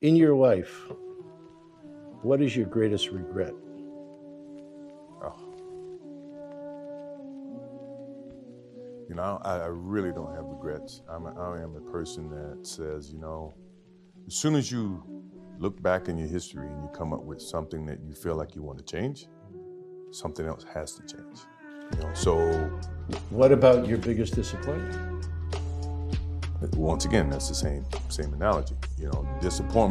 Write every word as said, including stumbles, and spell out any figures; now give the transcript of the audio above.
In your life, what is your greatest regret? Oh. You know, I, I really don't have regrets. I'm a, I am a person that says, you know, as soon as you look back in your history and you come up with something that you feel like you want to change, something else has to change. You know, so What about your biggest disappointment? once again, that's the same same analogy. You know, disappointment